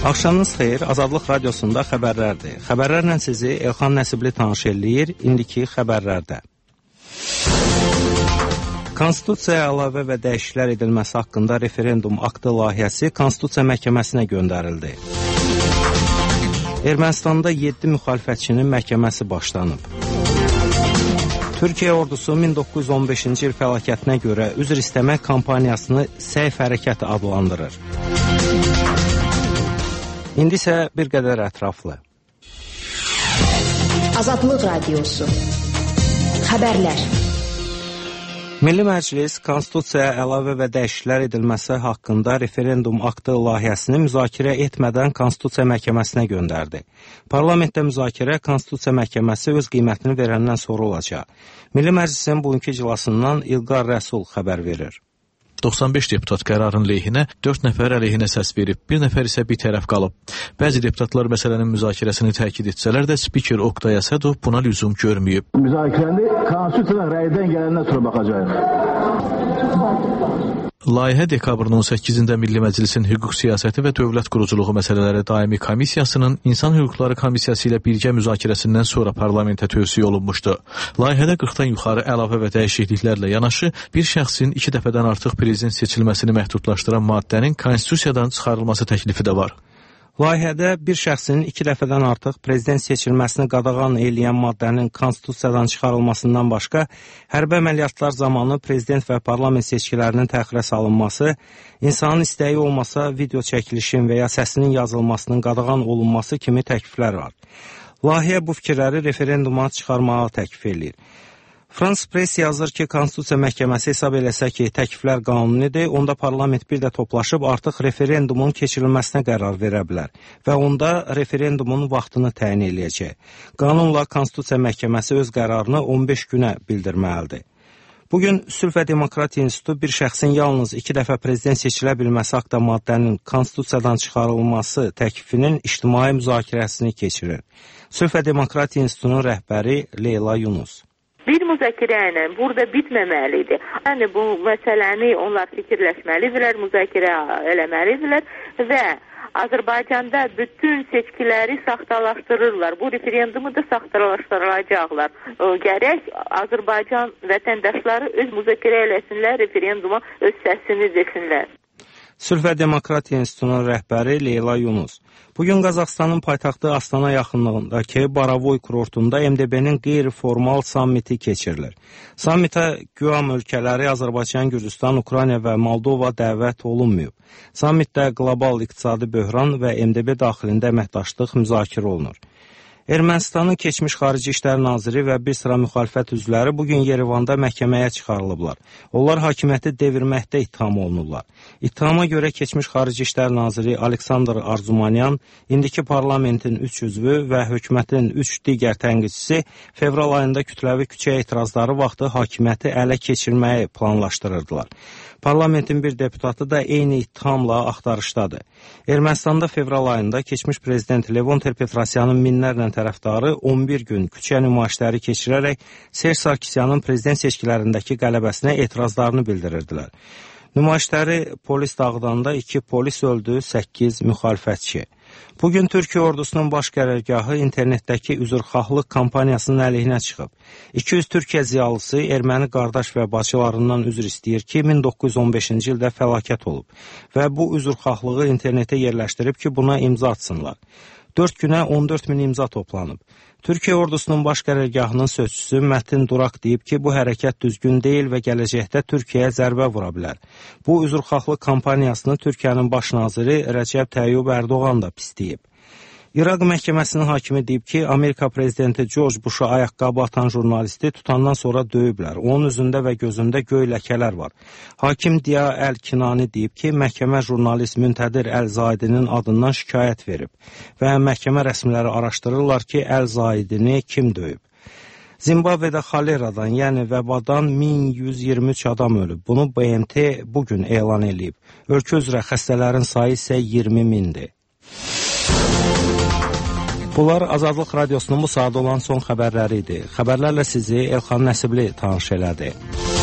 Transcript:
Axşamınız xeyir, Azadlıq Radiosunda xəbərlərdir. Xəbərlərlə sizi Elxan Nəsibli tanış eləyir, indiki xəbərlərdə. Konstitusiyaya əlavə və dəyişikliklər edilməsi haqqında referendum aktı layihəsi Konstitusiya Məhkəməsinə göndərildi. Ermənistanda 7 müxalifətçinin məhkəməsi başlanıb. Türkiyə ordusu 1915-ci il fəlakətinə görə üzr istəmək kampaniyasını səhv hərəkət adlandırır. İndi isə bir qədər ətraflı. Azadlıq Radiosu. Xəbərlər. Milli Məclis Konstitusiyaya əlavə və dəyişikliklər edilməsi haqqında referendum aktı layihəsini müzakirə etmədən Konstitusiya Məhkəməsinə göndərdi. Parlamentdə müzakirə Konstitusiya Məhkəməsi öz qiymətini verəndən sonra olacaq. Milli Məclisin bugünkü iclasından İlqar Rəsul xəbər verir. 95 deputat qərarın lehinə, 4 nəfər əleyhinə səs verib, bir nəfər isə bir tərəf qalıb. Bəzi deputatlar məsələnin müzakirəsini təkid etsələr də spiker Oqtay Əsədov buna lüzum görməyib. Müzakirəni Konstitusiyadan rəydən gələndən sonra baxacağıq. Layihə dekabrın 18-də Milli Məclisin Hüquq Siyasəti və Dövlət Quruculuğu məsələləri daimi komissiyasının İnsan Hüquqları Komissiyası ilə birgə müzakirəsindən sonra parlamentə tövsiyə olunmuşdu. Layihədə 40-dan yuxarı əlavə və dəyişikliklərlə yanaşı bir şəxsin 2 dəfədən artıq prezident seçilməsini məhdudlaşdıran maddənin Konstitusiyadan çıxarılması təklifi də var. Layihədə bir şəxsin 2 dəfədən artıq prezident seçilməsini qadağan eləyən maddənin Konstitusiyadan çıxarılmasından başqa, hərbi əməliyyatlar zamanı prezident və parlament seçkilərinin təxirə salınması, insanın istəyi olmasa video çəkilişin və ya səsinin yazılmasının qadağan olunması kimi təkliflər var. Layihə bu fikirləri referenduma çıxarmağa təklif edir. Frans Press yazır ki, Konstitusiya Məhkəməsi hesab eləsə ki, təkliflər qanunidir, onda parlament bir də toplaşıb artıq referendumun keçirilməsinə qərar verə bilər və onda referendumun vaxtını təyin eləyəcək. Qanunla Konstitusiya Məhkəməsi öz qərarını 15 günə bildirməlidir. Bugün Sülh və Demokratiya İnstitutu bir şəxsin yalnız 2 dəfə prezident seçilə bilməsi haqda maddənin Konstitusiyadan çıxarılması təklifinin ictimai müzakirəsini keçirir. Sülh və Demokratiya İnstitutunun rəhbəri Leyla Yunus. Bir müzakirə ilə burada bitməməlidir. Yəni bu məsələni onlar fikirləşməlidirlər, müzakirə eləməlidirlər və Azərbaycanda bütün seçkiləri saxtalaşdırırlar. Bu referendumu da saxtalaşdırılacaqlar. Gərək Azərbaycan vətəndaşları öz müzakirə eləsinlər, referenduma öz səsini desinlər. Sülh və Demokratiya İnstitutunun rəhbəri Leyla Yunus. Bugün Qazaxıstanın paytaxtı Astana yaxınlığındakı Baravoy kurortunda MDB-nin qeyri-formal sammiti keçirilir. Sammitə güam ölkələri Azərbaycan, Gürcüstan, Ukrayna və Moldova dəvət olunmayıb. Sammitdə qlobal iqtisadi böhran və MDB daxilində əməkdaşlıq müzakirə olunur. Ermənistanın keçmiş Xarici İşlər Naziri və bir sıra müxalifət üzvləri bugün Yerevanda məhkəməyə çıxarılıblar. Onlar hakimiyyəti devirməkdə ittiham olunurlar. İttihama görə keçmiş Xarici İşlər Naziri Aleksandr Arzumanyan, indiki parlamentin 3 üzvü və hökumətin 3 digər tənqidçisi fevral ayında kütləvi küçə etirazları vaxtı hakimiyyəti ələ keçirməyi planlaşdırırdılar. Parlamentin bir deputatı da eyni ittihamla axtarışdadır. Ermənistanda fevral ayında keçmiş prezident Levon Ter-Petrosyanın minlərlə tərəfdarı 11 gün küçə nümayişləri keçirərək Serj Sarkisyanın prezident seçkilərindəki qələbəsinə etirazlarını bildirirdilər. Nümayişləri polis dağıdanda 2 polis öldü, 8 müxalifətçi. Bugün Türkiyə ordusunun baş qərargahı internetdəki üzrxahlıq kampaniyasının əleyhinə çıxıb. 200 Türkiyə ziyalısı erməni qardaş və bacılarından üzr istəyir ki, 1915-ci ildə fəlakət olub və bu üzrxahlığı internetə yerləşdirib ki, buna imza atsınlar. 4 günə 14 min imza toplanıb. Türkiyə ordusunun baş qərargahının sözçüsü Mətin Duraq deyib ki, bu hərəkət düzgün deyil və gələcəkdə Türkiyəyə zərbə vura bilər. Bu üzrxahlıq kampaniyasını Türkiyənin baş naziri Rəcəb Tayyib Ərdoğan da pisləyib. İraq məhkəməsinin hakimi deyib ki, Amerika prezidenti George Bush'a ayaqqabı atan jurnalisti tutandan sonra döyüblər. Onun üzündə və gözündə göy ləkələr var. Hakim Diya Əl-Kinani deyib ki, məhkəmə jurnalist Müntədir Əl-Zaidinin adından şikayət verib və məhkəmə rəsmiləri araşdırırlar ki, Əl-Zaidini kim döyüb. Zimbabvedə xoleradan, yəni vəbadan 1123 adam ölüb. Bunu BMT bugün elan edib. Ölkə üzrə xəstələrin sayı isə 20 mindir. Bunlar Azadlıq Radiosunun bu saat olan son xəbərləri idi. Xəbərlərlə sizi Elxan Nəsibli tanış elədi.